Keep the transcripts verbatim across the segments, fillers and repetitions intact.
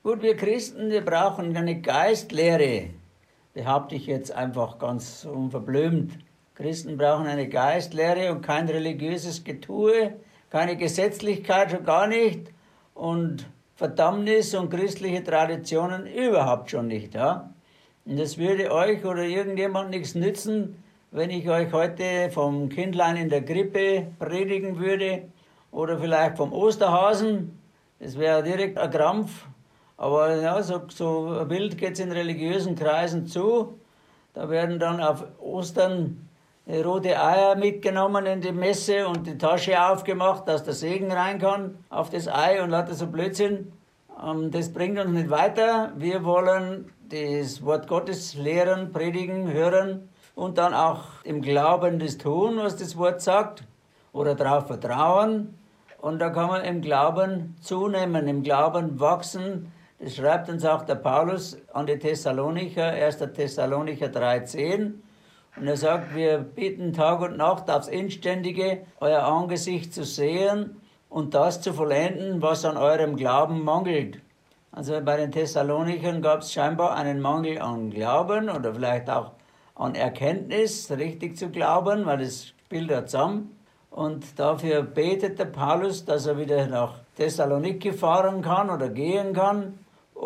Gut, wir Christen, wir brauchen eine Geistlehre, behaupte ich jetzt einfach ganz unverblümt. Christen brauchen eine Geistlehre und kein religiöses Getue, keine Gesetzlichkeit schon gar nicht und Verdammnis und christliche Traditionen überhaupt schon nicht. Ja? Und es würde euch oder irgendjemand nichts nützen, wenn ich euch heute vom Kindlein in der Krippe predigen würde oder vielleicht vom Osterhasen. Das wäre direkt ein Krampf. Aber ja, so, so wild geht es in religiösen Kreisen zu. Da werden dann auf Ostern rote Eier mitgenommen in die Messe und die Tasche aufgemacht, dass der Segen rein kann auf das Ei und lauter so Blödsinn. Das bringt uns nicht weiter. Wir wollen das Wort Gottes lehren, predigen, hören und dann auch im Glauben das tun, was das Wort sagt oder darauf vertrauen. Und da kann man im Glauben zunehmen, im Glauben wachsen. Das schreibt uns auch der Paulus an die Thessalonicher, erster Thessalonicher drei zehn. Und er sagt, wir bitten Tag und Nacht aufs Inständige, euer Angesicht zu sehen und das zu vollenden, was an eurem Glauben mangelt. Also bei den Thessalonichern gab es scheinbar einen Mangel an Glauben oder vielleicht auch an Erkenntnis, richtig zu glauben, weil das spielt ja zusammen. Und dafür betet der Paulus, dass er wieder nach Thessaloniki fahren kann oder gehen kann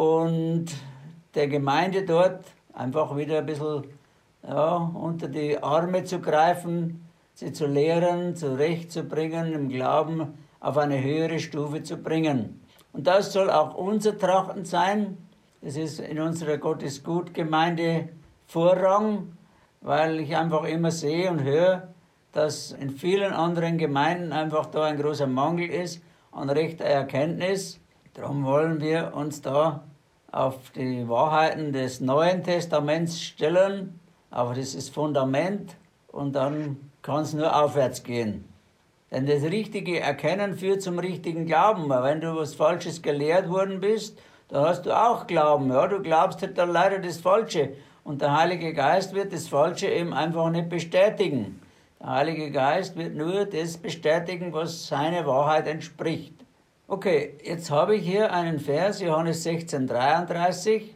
und der Gemeinde dort einfach wieder ein bisschen ja, unter die Arme zu greifen, sie zu lehren, zurechtzubringen, im Glauben auf eine höhere Stufe zu bringen. Und das soll auch unser Trachten sein. Das ist in unserer Gottesgut-Gemeinde Vorrang, weil ich einfach immer sehe und höre, dass in vielen anderen Gemeinden einfach da ein großer Mangel ist an rechter Erkenntnis. Darum wollen wir uns da auf die Wahrheiten des Neuen Testaments stellen, auf dieses Fundament und dann kann es nur aufwärts gehen. Denn das richtige Erkennen führt zum richtigen Glauben. Weil wenn du was Falsches gelehrt worden bist, dann hast du auch Glauben. Ja? Du glaubst halt dann leider das Falsche. Und der Heilige Geist wird das Falsche eben einfach nicht bestätigen. Der Heilige Geist wird nur das bestätigen, was seiner Wahrheit entspricht. Okay, jetzt habe ich hier einen Vers, Johannes sechzehn dreiunddreißig,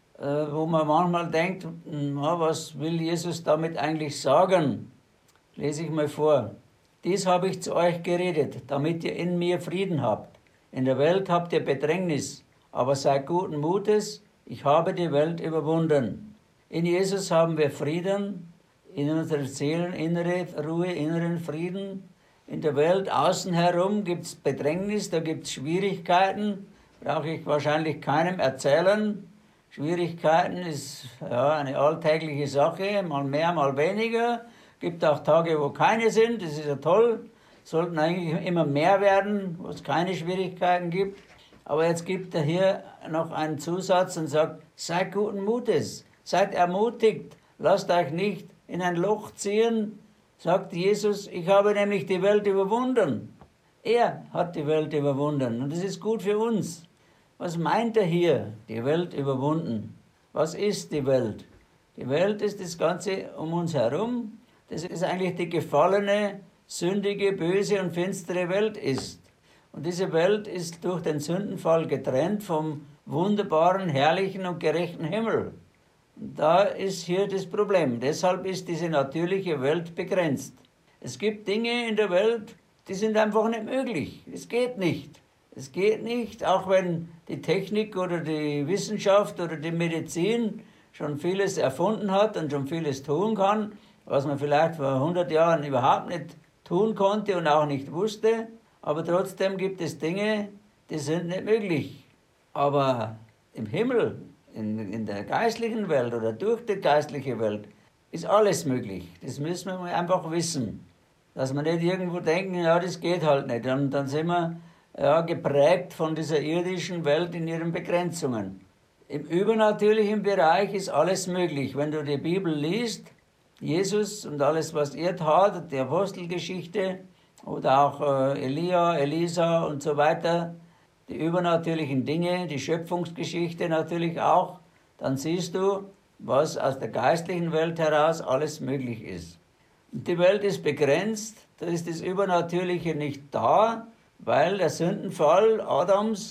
wo man manchmal denkt, na, was will Jesus damit eigentlich sagen? Lese ich mal vor. Dies habe ich zu euch geredet, damit ihr in mir Frieden habt. In der Welt habt ihr Bedrängnis, aber seid guten Mutes, ich habe die Welt überwunden. In Jesus haben wir Frieden, in unserer Seelen innere Ruhe, inneren Frieden. In der Welt außen herum gibt es Bedrängnis, da gibt es Schwierigkeiten, brauche ich wahrscheinlich keinem erzählen. Schwierigkeiten ist ja eine alltägliche Sache, mal mehr, mal weniger. Gibt auch Tage, wo keine sind, das ist ja toll. Sollten eigentlich immer mehr werden, wo es keine Schwierigkeiten gibt. Aber jetzt gibt er hier noch einen Zusatz und sagt, seid guten Mutes, seid ermutigt, lasst euch nicht in ein Loch ziehen, sagt Jesus, ich habe nämlich die Welt überwunden. Er hat die Welt überwunden und das ist gut für uns. Was meint er hier, die Welt überwunden? Was ist die Welt? Die Welt ist das Ganze um uns herum. Das ist eigentlich die gefallene, sündige, böse und finstere Welt ist. Und diese Welt ist durch den Sündenfall getrennt vom wunderbaren, herrlichen und gerechten Himmel. Und da ist hier das Problem. Deshalb ist diese natürliche Welt begrenzt. Es gibt Dinge in der Welt, die sind einfach nicht möglich. Es geht nicht. Es geht nicht, auch wenn die Technik oder die Wissenschaft oder die Medizin schon vieles erfunden hat und schon vieles tun kann, was man vielleicht vor hundert Jahren überhaupt nicht tun konnte und auch nicht wusste. Aber trotzdem gibt es Dinge, die sind nicht möglich. Aber im Himmel, in, in der geistlichen Welt oder durch die geistliche Welt, ist alles möglich. Das müssen wir einfach wissen. Dass wir nicht irgendwo denken, ja, das geht halt nicht. Dann, dann sind wir ja, geprägt von dieser irdischen Welt in ihren Begrenzungen. Im übernatürlichen Bereich ist alles möglich. Wenn du die Bibel liest, Jesus und alles, was er tat, die Apostelgeschichte oder auch äh, Elia, Elisa und so weiter, die übernatürlichen Dinge, die Schöpfungsgeschichte natürlich auch, dann siehst du, was aus der geistlichen Welt heraus alles möglich ist. Und die Welt ist begrenzt, da ist das Übernatürliche nicht da, weil der Sündenfall Adams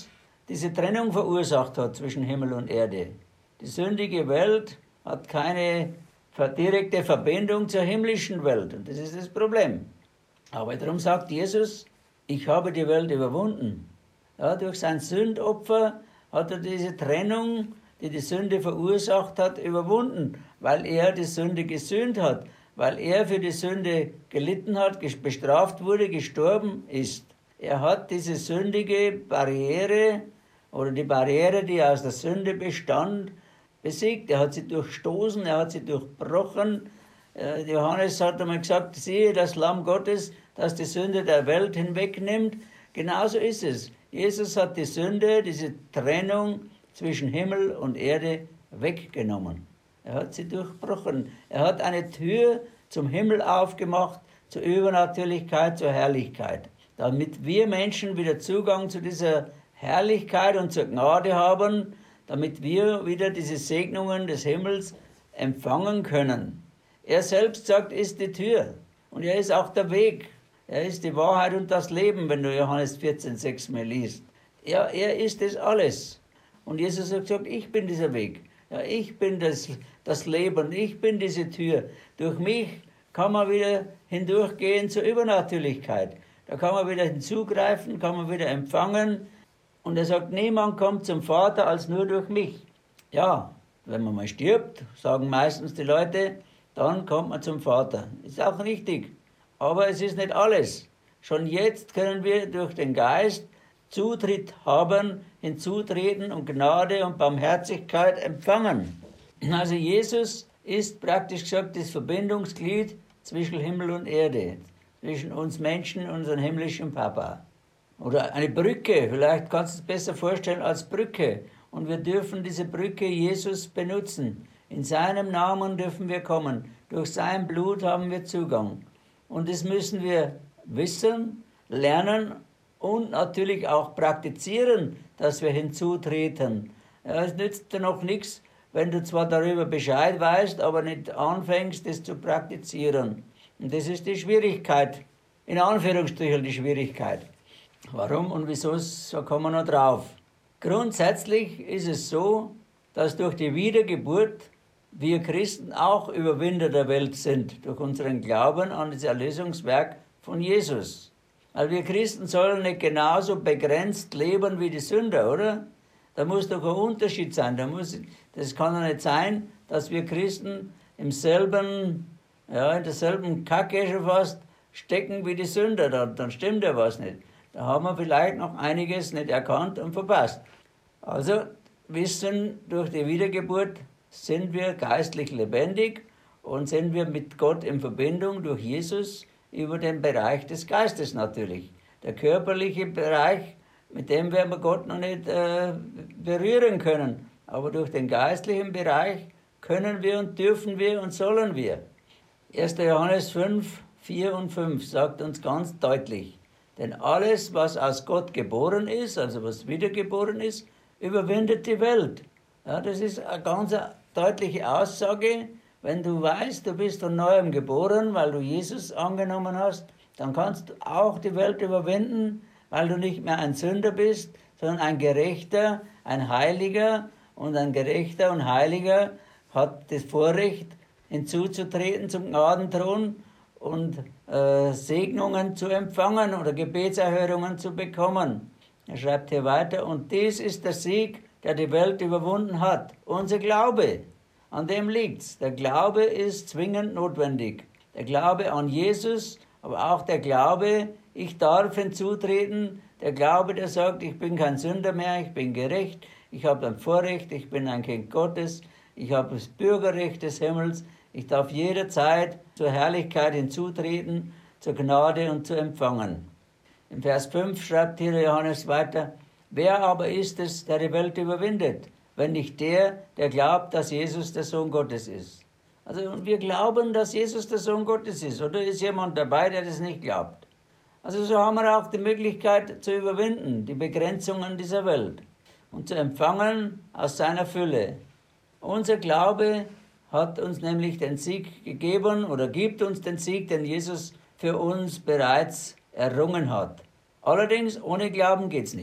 diese Trennung verursacht hat zwischen Himmel und Erde. Die sündige Welt hat keine direkte Verbindung zur himmlischen Welt. Und das ist das Problem. Aber darum sagt Jesus, ich habe die Welt überwunden. Ja, durch sein Sündopfer hat er diese Trennung, die die Sünde verursacht hat, überwunden, weil er die Sünde gesühnt hat, weil er für die Sünde gelitten hat, bestraft wurde, gestorben ist. Er hat diese sündige Barriere oder die Barriere, die aus der Sünde bestand, besiegt. Er hat sie durchstoßen, er hat sie durchbrochen. Johannes hat einmal gesagt, siehe das Lamm Gottes, das die Sünde der Welt hinwegnimmt. Genauso ist es. Jesus hat die Sünde, diese Trennung zwischen Himmel und Erde weggenommen. Er hat sie durchbrochen. Er hat eine Tür zum Himmel aufgemacht, zur Übernatürlichkeit, zur Herrlichkeit. Damit wir Menschen wieder Zugang zu dieser Herrlichkeit und zur Gnade haben, damit wir wieder diese Segnungen des Himmels empfangen können. Er selbst sagt, ist die Tür. Und er ist auch der Weg. Er ist die Wahrheit und das Leben, wenn du Johannes vierzehn, sechs mal liest. Ja, er ist das alles. Und Jesus hat gesagt, ich bin dieser Weg. Ja, ich bin das, das Leben, ich bin diese Tür. Durch mich kann man wieder hindurchgehen zur Übernatürlichkeit. Da kann man wieder hinzugreifen, kann man wieder empfangen. Und er sagt, niemand kommt zum Vater als nur durch mich. Ja, wenn man mal stirbt, sagen meistens die Leute, dann kommt man zum Vater. Ist auch richtig. Aber es ist nicht alles. Schon jetzt können wir durch den Geist Zutritt haben, hinzutreten und Gnade und Barmherzigkeit empfangen. Also Jesus ist praktisch gesagt das Verbindungsglied zwischen Himmel und Erde, zwischen uns Menschen und unserem himmlischen Papa. Oder eine Brücke, vielleicht kannst du es besser vorstellen als Brücke. Und wir dürfen diese Brücke Jesus benutzen. In seinem Namen dürfen wir kommen. Durch sein Blut haben wir Zugang. Und das müssen wir wissen, lernen und natürlich auch praktizieren, dass wir hinzutreten. Ja, es nützt dir noch nichts, wenn du zwar darüber Bescheid weißt, aber nicht anfängst, das zu praktizieren. Und das ist die Schwierigkeit, in Anführungsstrichen die Schwierigkeit. Warum und wieso, so kommen wir noch drauf. Grundsätzlich ist es so, dass durch die Wiedergeburt wir Christen auch Überwinder der Welt sind, durch unseren Glauben an das Erlösungswerk von Jesus. Weil wir Christen sollen nicht genauso begrenzt leben wie die Sünder, oder? Da muss doch ein Unterschied sein. Da muss, das kann doch nicht sein, dass wir Christen im selben, ja, in derselben Kacke schon fast stecken wie die Sünder. Dann, dann stimmt ja was nicht. Da haben wir vielleicht noch einiges nicht erkannt und verpasst. Also wissen, durch die Wiedergeburt sind wir geistlich lebendig und sind wir mit Gott in Verbindung durch Jesus über den Bereich des Geistes natürlich. Der körperliche Bereich, mit dem werden wir Gott noch nicht äh, berühren können. Aber durch den geistlichen Bereich können wir und dürfen wir und sollen wir. erster Johannes fünf, vier und fünf sagt uns ganz deutlich, denn alles, was aus Gott geboren ist, also was wiedergeboren ist, überwindet die Welt. Ja, das ist eine ganz deutliche Aussage. Wenn du weißt, du bist von Neuem geboren, weil du Jesus angenommen hast, dann kannst du auch die Welt überwinden, weil du nicht mehr ein Sünder bist, sondern ein Gerechter, ein Heiliger. Und ein Gerechter und Heiliger hat das Vorrecht, hinzuzutreten zum Gnadenthron und äh, Segnungen zu empfangen oder Gebetserhörungen zu bekommen. Er schreibt hier weiter, und dies ist der Sieg, der die Welt überwunden hat. Unser Glaube, an dem liegt's. Der Glaube ist zwingend notwendig. Der Glaube an Jesus, aber auch der Glaube, ich darf hinzutreten. Der Glaube, der sagt, ich bin kein Sünder mehr, ich bin gerecht, ich habe ein Vorrecht, ich bin ein Kind Gottes, ich habe das Bürgerrecht des Himmels, ich darf jederzeit zur Herrlichkeit hinzutreten, zur Gnade und zu empfangen. Im Vers fünf schreibt hier Johannes weiter, wer aber ist es, der die Welt überwindet, wenn nicht der, der glaubt, dass Jesus der Sohn Gottes ist? Also wir glauben, dass Jesus der Sohn Gottes ist, oder ist jemand dabei, der das nicht glaubt? Also so haben wir auch die Möglichkeit zu überwinden, die Begrenzungen dieser Welt und zu empfangen aus seiner Fülle. Unser Glaube hat uns nämlich den Sieg gegeben oder gibt uns den Sieg, den Jesus für uns bereits errungen hat. Allerdings ohne Glauben geht's nicht.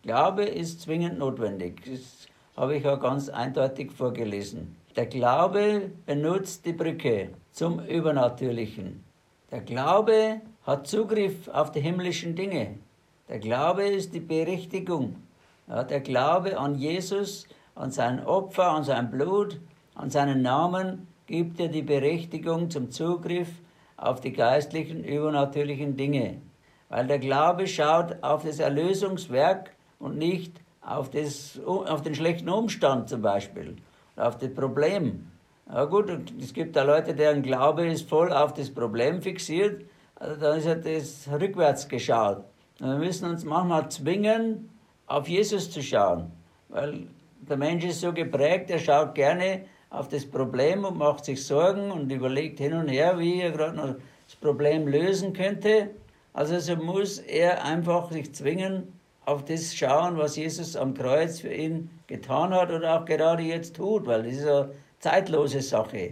Glaube ist zwingend notwendig. Das habe ich ja ganz eindeutig vorgelesen. Der Glaube benutzt die Brücke zum Übernatürlichen. Der Glaube hat Zugriff auf die himmlischen Dinge. Der Glaube ist die Berichtigung. Ja, der Glaube an Jesus, an sein Opfer, an sein Blut, an seinen Namen gibt dir die Berechtigung zum Zugriff auf die geistlichen, übernatürlichen Dinge. Weil der Glaube schaut auf das Erlösungswerk und nicht auf, das, auf den schlechten Umstand zum Beispiel, auf das Problem. Ja gut, es gibt da Leute, deren Glaube ist voll auf das Problem fixiert, also dann ist ja das rückwärts geschaut. Und wir müssen uns manchmal zwingen, auf Jesus zu schauen, weil der Mensch ist so geprägt, er schaut gerne auf das Problem und macht sich Sorgen und überlegt hin und her, wie er gerade noch das Problem lösen könnte. Also so muss er einfach sich zwingen, auf das schauen, was Jesus am Kreuz für ihn getan hat oder auch gerade jetzt tut, weil das ist eine zeitlose Sache.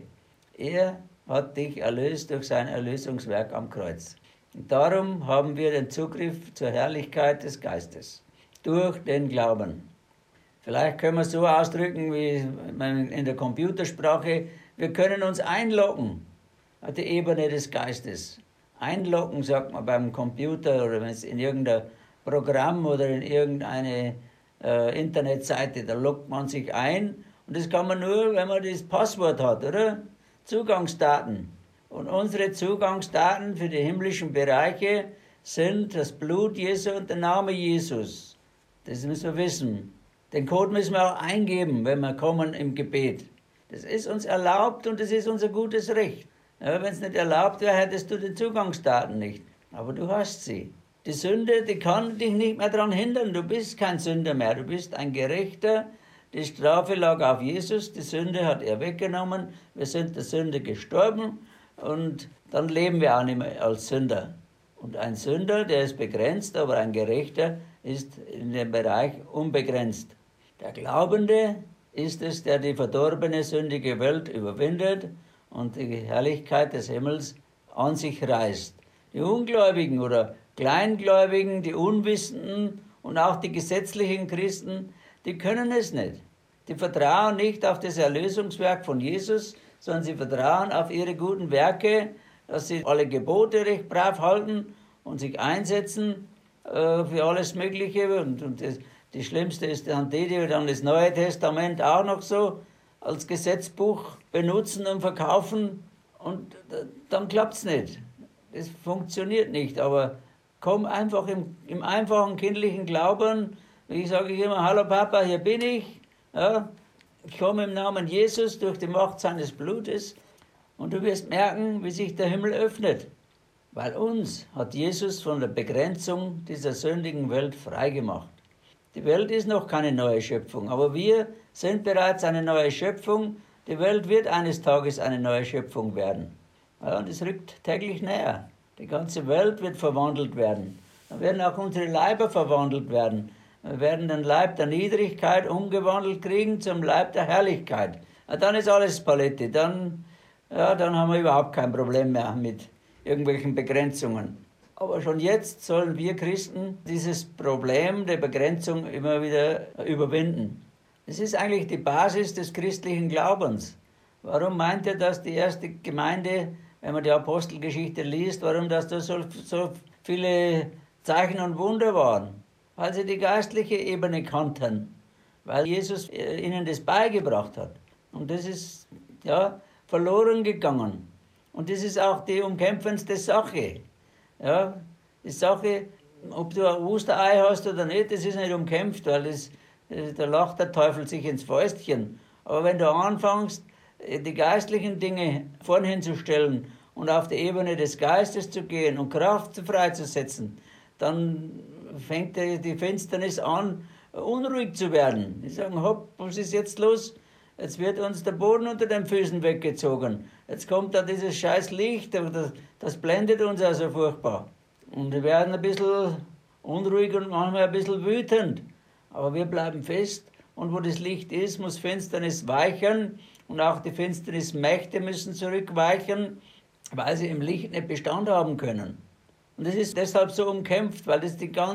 Er hat dich erlöst durch sein Erlösungswerk am Kreuz. Und darum haben wir den Zugriff zur Herrlichkeit des Geistes durch den Glauben. Vielleicht können wir es so ausdrücken wie in der Computersprache, wir können uns einloggen auf die Ebene des Geistes. Einloggen sagt man beim Computer oder wenn es in irgendein Programm oder in irgendeine äh, Internetseite, da loggt man sich ein und das kann man nur, wenn man das Passwort hat, oder? Zugangsdaten. Und unsere Zugangsdaten für die himmlischen Bereiche sind das Blut Jesu und der Name Jesus. Das müssen wir wissen. Den Code müssen wir auch eingeben, wenn wir kommen im Gebet. Das ist uns erlaubt und das ist unser gutes Recht. Ja, wenn es nicht erlaubt wäre, hättest du die Zugangsdaten nicht. Aber du hast sie. Die Sünde, die kann dich nicht mehr daran hindern. Du bist kein Sünder mehr. Du bist ein Gerechter. Die Strafe lag auf Jesus. Die Sünde hat er weggenommen. Wir sind der Sünde gestorben. Und dann leben wir auch nicht mehr als Sünder. Und ein Sünder, der ist begrenzt, aber ein Gerechter ist in dem Bereich unbegrenzt. Der Glaubende ist es, der die verdorbene, sündige Welt überwindet und die Herrlichkeit des Himmels an sich reißt. Die Ungläubigen oder Kleingläubigen, die Unwissenden und auch die gesetzlichen Christen, die können es nicht. Die vertrauen nicht auf das Erlösungswerk von Jesus, sondern sie vertrauen auf ihre guten Werke, dass sie alle Gebote recht brav halten und sich einsetzen äh, für alles Mögliche. Und, und das, die schlimmste ist dann die, die dann das Neue Testament auch noch so als Gesetzbuch benutzen und verkaufen. Und dann klappt es nicht. Es funktioniert nicht. Aber komm einfach im, im einfachen kindlichen Glauben. Ich sage immer, hallo Papa, hier bin ich. Ja, ich komme im Namen Jesus durch die Macht seines Blutes. Und du wirst merken, wie sich der Himmel öffnet. Weil uns hat Jesus von der Begrenzung dieser sündigen Welt freigemacht. Die Welt ist noch keine neue Schöpfung, aber wir sind bereits eine neue Schöpfung. Die Welt wird eines Tages eine neue Schöpfung werden. Ja, und es rückt täglich näher. Die ganze Welt wird verwandelt werden. Dann werden auch unsere Leiber verwandelt werden. Wir werden den Leib der Niedrigkeit umgewandelt kriegen zum Leib der Herrlichkeit. Ja, dann ist alles Paletti. Dann, ja, dann haben wir überhaupt kein Problem mehr mit irgendwelchen Begrenzungen. Aber schon jetzt sollen wir Christen dieses Problem der Begrenzung immer wieder überwinden. Das ist eigentlich die Basis des christlichen Glaubens. Warum meint ihr, dass die erste Gemeinde, wenn man die Apostelgeschichte liest, warum das da so, so viele Zeichen und Wunder waren? Weil sie die geistliche Ebene kannten, weil Jesus ihnen das beigebracht hat. Und das ist ja verloren gegangen. Und das ist auch die umkämpfendste Sache. Ja, die Sache, ob du ein Osterei hast oder nicht, das ist nicht umkämpft, weil das, da lacht der Teufel sich ins Fäustchen. Aber wenn du anfängst, die geistlichen Dinge vorn hinzustellen und auf die Ebene des Geistes zu gehen und Kraft freizusetzen, dann fängt die Finsternis an, unruhig zu werden. Die sagen, hopp, was ist jetzt los? Jetzt wird uns der Boden unter den Füßen weggezogen. Jetzt kommt da dieses scheiß Licht, das, das blendet uns also furchtbar. Und wir werden ein bisschen unruhig und manchmal ein bisschen wütend. Aber wir bleiben fest und wo das Licht ist, muss Finsternis weichen und auch die Finsternismächte müssen zurückweichen, weil sie im Licht nicht Bestand haben können. Und das ist deshalb so umkämpft, weil das die ganz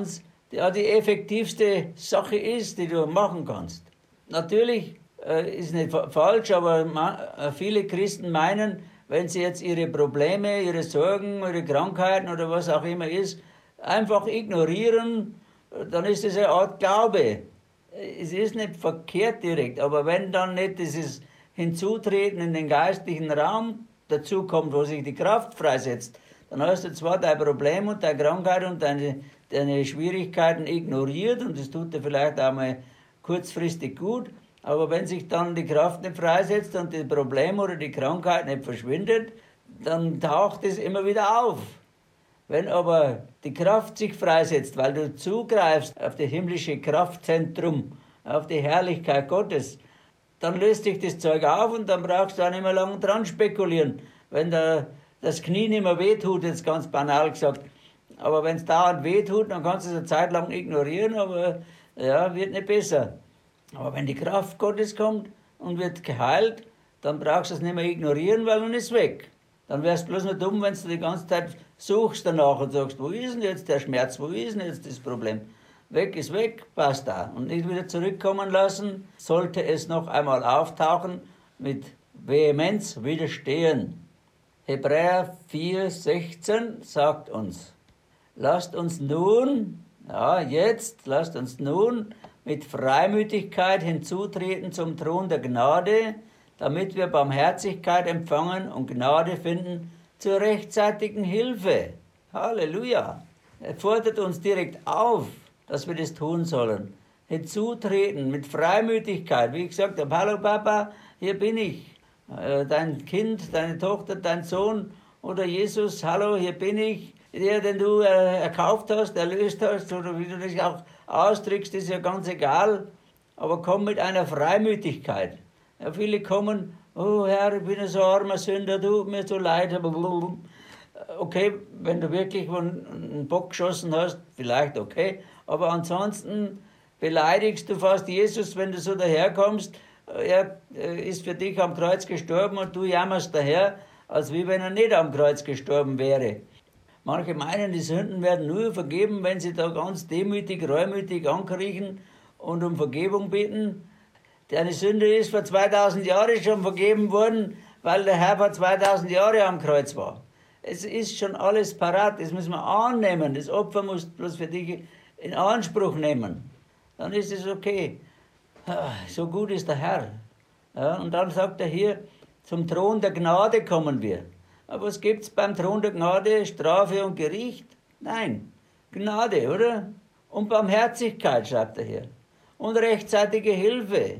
ja, die effektivste Sache ist, die du machen kannst. Natürlich äh, ist nicht fa falsch, aber man, äh, viele Christen meinen, wenn sie jetzt ihre Probleme, ihre Sorgen, ihre Krankheiten oder was auch immer ist, einfach ignorieren, dann ist es eine Art Glaube. Es ist nicht verkehrt direkt, aber wenn dann nicht dieses Hinzutreten in den geistlichen Raum dazu kommt, wo sich die Kraft freisetzt, dann hast du zwar dein Problem und deine Krankheit und deine, deine Schwierigkeiten ignoriert und das tut dir vielleicht auch mal kurzfristig gut, aber wenn sich dann die Kraft nicht freisetzt und das Problem oder die Krankheit nicht verschwindet, dann taucht es immer wieder auf. Wenn aber die Kraft sich freisetzt, weil du zugreifst auf das himmlische Kraftzentrum, auf die Herrlichkeit Gottes, dann löst sich das Zeug auf und dann brauchst du auch nicht mehr lange dran spekulieren. Wenn da das Knie nicht mehr wehtut, jetzt ganz banal gesagt, aber wenn es dauernd wehtut, dann kannst du es eine Zeit lang ignorieren, aber ja, wird nicht besser. Aber wenn die Kraft Gottes kommt und wird geheilt, dann brauchst du es nicht mehr ignorieren, weil dann ist es weg. Dann wärst du bloß nur dumm, wenn du die ganze Zeit suchst danach und sagst, wo ist denn jetzt der Schmerz, wo ist denn jetzt das Problem? Weg ist weg, passt da. Und nicht wieder zurückkommen lassen, sollte es noch einmal auftauchen, mit Vehemenz widerstehen. Hebräer vier, sechzehn sagt uns, lasst uns nun, ja jetzt, lasst uns nun mit Freimütigkeit hinzutreten zum Thron der Gnade, damit wir Barmherzigkeit empfangen und Gnade finden zur rechtzeitigen Hilfe. Halleluja! Er fordert uns direkt auf, dass wir das tun sollen. Hinzutreten mit Freimütigkeit. Wie gesagt, hallo Papa, hier bin ich. Dein Kind, deine Tochter, dein Sohn oder Jesus, hallo, hier bin ich. Der, den du erkauft hast, erlöst hast, oder wie du das auch ausdrückst, ist ja ganz egal. Aber komm mit einer Freimütigkeit. Ja, viele kommen, oh Herr, ich bin so armer Sünder, tut mir so leid. Okay, wenn du wirklich einen Bock geschossen hast, vielleicht okay. Aber ansonsten beleidigst du fast Jesus, wenn du so daherkommst. Er ist für dich am Kreuz gestorben und du jammerst daher, als wie wenn er nicht am Kreuz gestorben wäre. Manche meinen, die Sünden werden nur vergeben, wenn sie da ganz demütig, reumütig ankriechen und um Vergebung bitten. Deine Sünde ist vor zweitausend Jahren schon vergeben worden, weil der Herr vor zweitausend Jahren am Kreuz war. Es ist schon alles parat, das müssen wir annehmen. Das Opfer musst du bloß für dich in Anspruch nehmen. Dann ist es okay. So gut ist der Herr. Ja, und dann sagt er hier, zum Thron der Gnade kommen wir. Aber was gibt es beim Thron der Gnade? Strafe und Gericht? Nein, Gnade, oder? Und Barmherzigkeit, schreibt er hier. Und rechtzeitige Hilfe.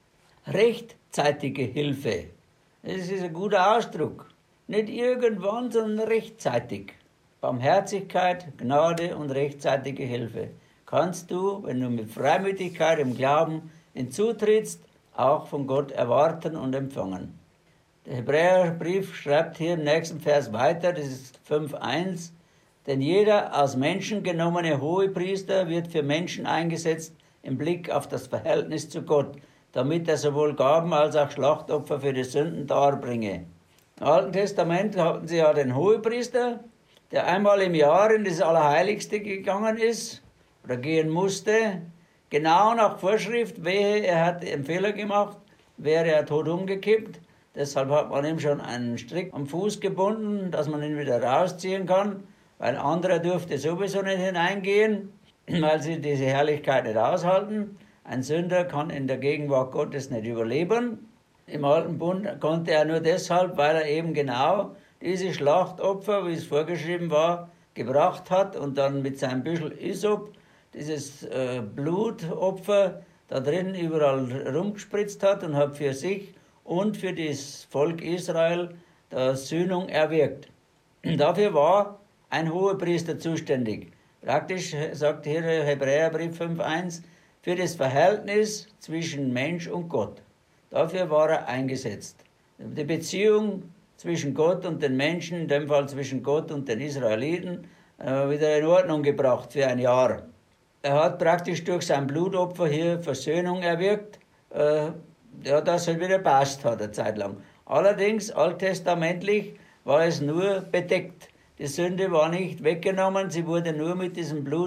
Rechtzeitige Hilfe. Das ist ein guter Ausdruck. Nicht irgendwann, sondern rechtzeitig. Barmherzigkeit, Gnade und rechtzeitige Hilfe. Kannst du, wenn du mit Freimütigkeit im Glauben hinzutrittst, auch von Gott erwarten und empfangen. Der Hebräerbrief schreibt hier im nächsten Vers weiter, das ist fünf eins, denn jeder aus Menschen genommene Hohepriester wird für Menschen eingesetzt im Blick auf das Verhältnis zu Gott, damit er sowohl Gaben als auch Schlachtopfer für die Sünden darbringe. Im Alten Testament hatten sie ja den Hohepriester, der einmal im Jahr in das Allerheiligste gegangen ist oder gehen musste, genau nach Vorschrift, wehe, er hat einen Fehler gemacht, wäre er tot umgekippt. Deshalb hat man ihm schon einen Strick am Fuß gebunden, dass man ihn wieder rausziehen kann, weil andere durfte sowieso nicht hineingehen, weil sie diese Herrlichkeit nicht aushalten. Ein Sünder kann in der Gegenwart Gottes nicht überleben. Im Alten Bund konnte er nur deshalb, weil er eben genau diese Schlachtopfer, wie es vorgeschrieben war, gebracht hat und dann mit seinem Büschel Isop dieses äh, Blutopfer da drin überall rumgespritzt hat und hat für sich und für das Volk Israel der Sühnung erwirkt. Dafür war ein Hohepriester zuständig. Praktisch sagt hier Hebräerbrief fünf eins, für das Verhältnis zwischen Mensch und Gott. Dafür war er eingesetzt. Die Beziehung zwischen Gott und den Menschen, in dem Fall zwischen Gott und den Israeliten, äh, wieder in Ordnung gebracht für ein Jahr. Er hat praktisch durch sein Blutopfer hier Versöhnung erwirkt, äh, ja, dass er wieder passt hat, eine Zeit lang. Allerdings, alttestamentlich, war es nur bedeckt. Die Sünde war nicht weggenommen, sie wurde nur mit diesem Blut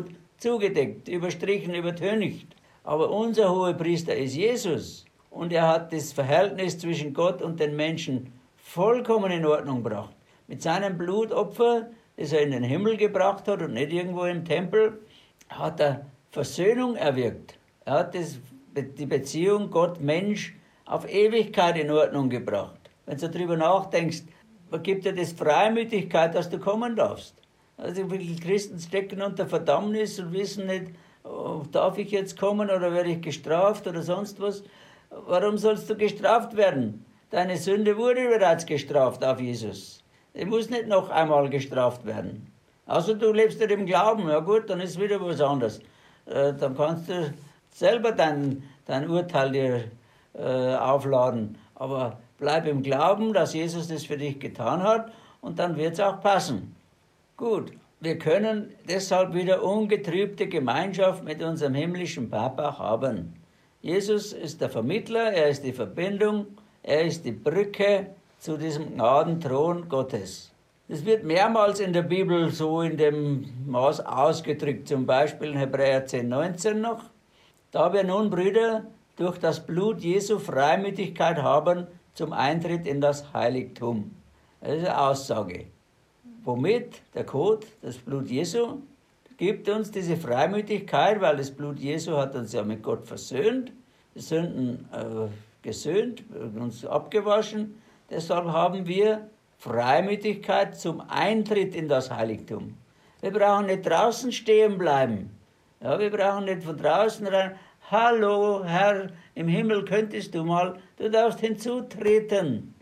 zugedeckt, überstrichen, übertönigt. Aber unser Hohepriester ist Jesus. Und er hat das Verhältnis zwischen Gott und den Menschen vollkommen in Ordnung gebracht. Mit seinem Blutopfer, das er in den Himmel gebracht hat und nicht irgendwo im Tempel, hat er Versöhnung erwirkt. Er hat das, die Beziehung Gott-Mensch auf Ewigkeit in Ordnung gebracht. Wenn du darüber nachdenkst, gibt dir das Freimütigkeit, dass du kommen darfst. Also viele Christen stecken unter Verdammnis und wissen nicht, oh, darf ich jetzt kommen oder werde ich gestraft oder sonst was. Warum sollst du gestraft werden? Deine Sünde wurde bereits gestraft auf Jesus. Die muss nicht noch einmal gestraft werden. Also du lebst nicht im Glauben, ja gut, dann ist wieder was anderes. Äh, dann kannst du selber dein, dein Urteil dir äh, aufladen. Aber bleib im Glauben, dass Jesus das für dich getan hat und dann wird es auch passen. Gut, wir können deshalb wieder ungetrübte Gemeinschaft mit unserem himmlischen Papa haben. Jesus ist der Vermittler, er ist die Verbindung, er ist die Brücke zu diesem Gnadenthron Gottes. Das wird mehrmals in der Bibel so in dem Maß ausgedrückt, zum Beispiel in Hebräer zehn, neunzehn noch. Da wir nun, Brüder, durch das Blut Jesu Freimütigkeit haben zum Eintritt in das Heiligtum. Das ist eine Aussage. Womit? Der Code, das Blut Jesu, gibt uns diese Freimütigkeit, weil das Blut Jesu hat uns ja mit Gott versöhnt, die Sünden äh, gesöhnt, uns abgewaschen. Deshalb haben wir Freimütigkeit zum Eintritt in das Heiligtum. Wir brauchen nicht draußen stehen bleiben. Ja, wir brauchen nicht von draußen rein. Hallo, Herr, im Himmel könntest du mal, du darfst hinzutreten.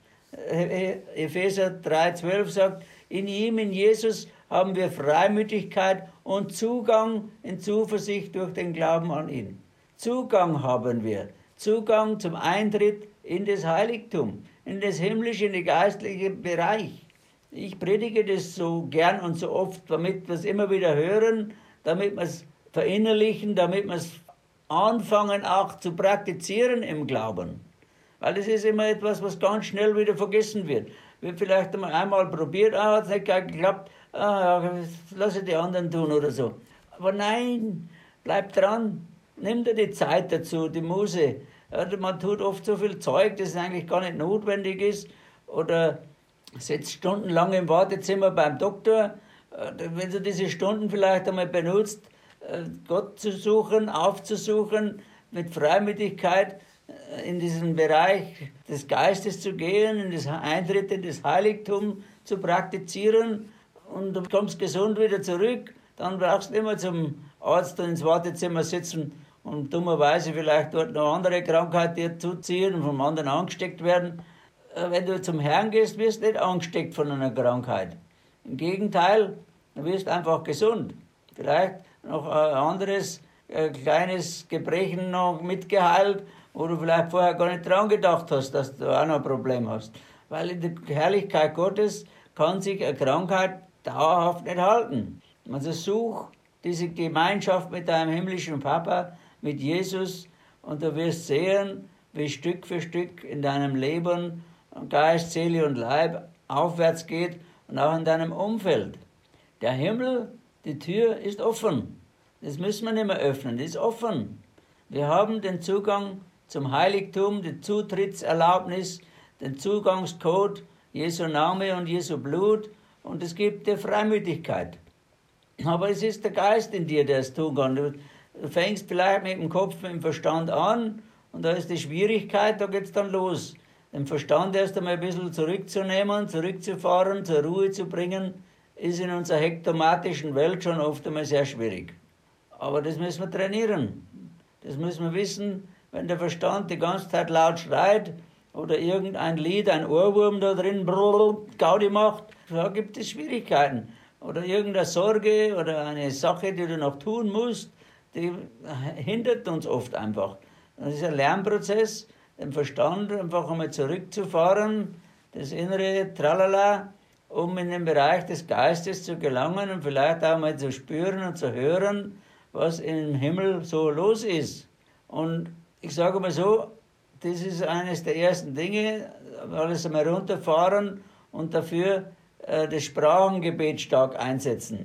Epheser drei, zwölf sagt, in ihm, in Jesus, haben wir Freimütigkeit und Zugang in Zuversicht durch den Glauben an ihn. Zugang haben wir. Zugang zum Eintritt in das Heiligtum, in das himmlische, in den geistlichen Bereich. Ich predige das so gern und so oft, damit wir es immer wieder hören, damit wir es verinnerlichen, damit wir es anfangen auch zu praktizieren im Glauben. Weil das ist immer etwas, was ganz schnell wieder vergessen wird. Wird vielleicht einmal, einmal probiert, ah, hat es nicht geklappt, ah, ja, lasse die anderen tun oder so. Aber nein, bleib dran, nimm dir die Zeit dazu, die Muße. Ja, man tut oft so viel Zeug, das eigentlich gar nicht notwendig ist. Oder sitzt stundenlang im Wartezimmer beim Doktor. Wenn du diese Stunden vielleicht einmal benutzt, Gott zu suchen, aufzusuchen, mit Freimütigkeit in diesen Bereich des Geistes zu gehen, in das Eintritt in das Heiligtum zu praktizieren und du kommst gesund wieder zurück, dann brauchst du nicht mehr zum Arzt und ins Wartezimmer sitzen und dummerweise vielleicht dort noch andere Krankheit dir zuziehen und vom anderen angesteckt werden. Wenn du zum Herrn gehst, wirst du nicht angesteckt von einer Krankheit. Im Gegenteil, du wirst einfach gesund. Vielleicht noch ein anderes, ein kleines Gebrechen noch mitgeheilt, wo du vielleicht vorher gar nicht dran gedacht hast, dass du auch noch ein Problem hast. Weil in der Herrlichkeit Gottes kann sich eine Krankheit dauerhaft nicht halten. Also such diese Gemeinschaft mit deinem himmlischen Papa, mit Jesus, und du wirst sehen, wie Stück für Stück in deinem Leben, Geist, Seele und Leib aufwärts geht und auch in deinem Umfeld. Der Himmel, die Tür ist offen. Das müssen wir nicht mehr öffnen, die ist offen. Wir haben den Zugang zum Heiligtum, die Zutrittserlaubnis, den Zugangscode, Jesu Name und Jesu Blut, und es gibt dir Freimütigkeit. Aber es ist der Geist in dir, der es tun kann. Du fängst vielleicht mit dem Kopf, mit dem Verstand an, und da ist die Schwierigkeit, da geht es dann los. Den Verstand erst einmal ein bisschen zurückzunehmen, zurückzufahren, zur Ruhe zu bringen, ist in unserer hektomatischen Welt schon oft einmal sehr schwierig. Aber das müssen wir trainieren. Das müssen wir wissen, wenn der Verstand die ganze Zeit laut schreit oder irgendein Lied, ein Ohrwurm da drin brrr, Gaudi macht, da gibt es Schwierigkeiten. Oder irgendeine Sorge oder eine Sache, die du noch tun musst, die hindert uns oft einfach. Das ist ein Lernprozess, den Verstand einfach einmal zurückzufahren, das innere Tralala, um in den Bereich des Geistes zu gelangen und vielleicht auch mal zu spüren und zu hören, was im Himmel so los ist. Und ich sage mal so, das ist eines der ersten Dinge, alles einmal runterfahren und dafür äh, das Sprachengebet stark einsetzen.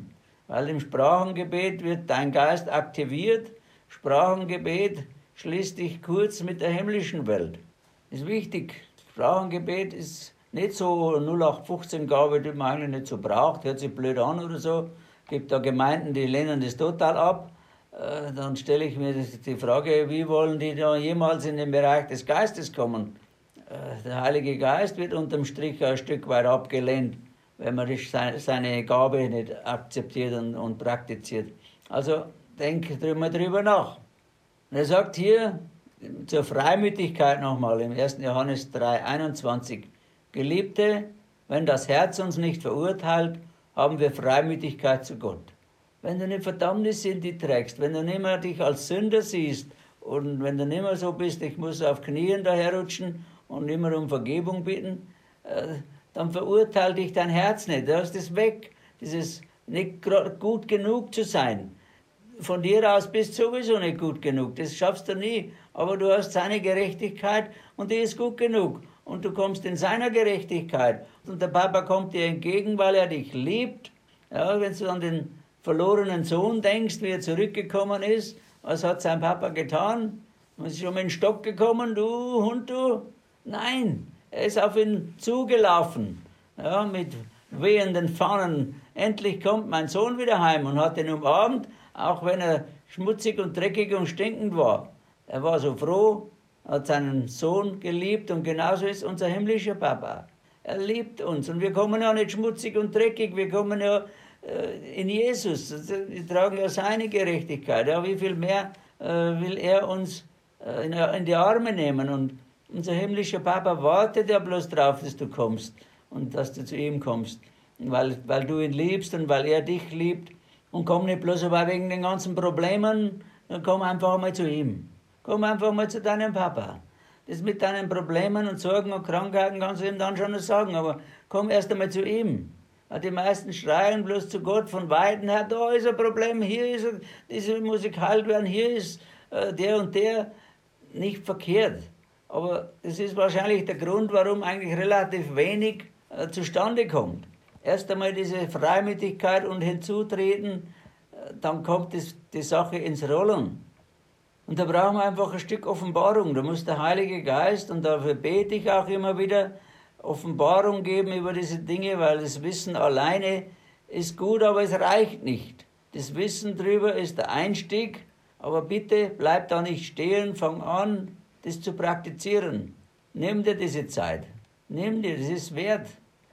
Weil im Sprachengebet wird dein Geist aktiviert. Sprachengebet schließt dich kurz mit der himmlischen Welt. Ist wichtig. Sprachengebet ist nicht so null acht fünfzehn Gabe, die man eigentlich nicht so braucht. Hört sich blöd an oder so. Gibt da Gemeinden, die lehnen das total ab. Äh, dann stelle ich mir die Frage, wie wollen die da jemals in den Bereich des Geistes kommen? Äh, der Heilige Geist wird unterm Strich ein Stück weit abgelehnt, wenn man seine Gabe nicht akzeptiert und, und praktiziert. Also denk mal drüber nach. Und er sagt hier zur Freimütigkeit nochmal im ersten Johannes drei einundzwanzig, Geliebte, wenn das Herz uns nicht verurteilt, haben wir Freimütigkeit zu Gott. Wenn du eine Verdammnis in dir trägst, wenn du nicht mehr dich als Sünder siehst und wenn du nicht mehr so bist, ich muss auf Knien daherrutschen und nicht mehr um Vergebung bitten, äh, dann verurteilt dich dein Herz nicht. Du hast es weg, dieses nicht gut genug zu sein. Von dir aus bist du sowieso nicht gut genug, das schaffst du nie. Aber du hast seine Gerechtigkeit und die ist gut genug. Und du kommst in seiner Gerechtigkeit. Und der Papa kommt dir entgegen, weil er dich liebt. Ja, wenn du an den verlorenen Sohn denkst, wie er zurückgekommen ist, was hat sein Papa getan? Ist schon mit dem Stock gekommen, du Hund, du? Nein, er ist auf ihn zugelaufen, ja, mit wehenden Fahnen. Endlich kommt mein Sohn wieder heim und hat ihn umarmt, auch wenn er schmutzig und dreckig und stinkend war. Er war so froh, hat seinen Sohn geliebt und genauso ist unser himmlischer Papa. Er liebt uns und wir kommen ja nicht schmutzig und dreckig, wir kommen ja äh, in Jesus. Wir tragen ja seine Gerechtigkeit. Ja, wie viel mehr äh, will er uns äh, in, in die Arme nehmen? Und unser himmlischer Papa wartet ja bloß drauf, dass du kommst und dass du zu ihm kommst, weil, weil du ihn liebst und weil er dich liebt. Und komm nicht bloß aber wegen den ganzen Problemen, dann komm einfach mal zu ihm. Komm einfach mal zu deinem Papa. Das mit deinen Problemen und Sorgen und Krankheiten kannst du ihm dann schon noch sagen, aber komm erst einmal zu ihm. Die meisten schreien bloß zu Gott von Weitem her, da ist ein Problem, hier ist, diese muss geheilt werden, hier ist äh, der und der, nicht verkehrt. Aber das ist wahrscheinlich der Grund, warum eigentlich relativ wenig äh, zustande kommt. Erst einmal diese Freimütigkeit und Hinzutreten, äh, dann kommt das, die Sache ins Rollen. Und da brauchen wir einfach ein Stück Offenbarung. Da muss der Heilige Geist, und dafür bete ich auch immer wieder, Offenbarung geben über diese Dinge, weil das Wissen alleine ist gut, aber es reicht nicht. Das Wissen drüber ist der Einstieg, aber bitte bleib da nicht stehen, fang an, das zu praktizieren. Nimm dir diese Zeit. Nimm dir, das ist wert.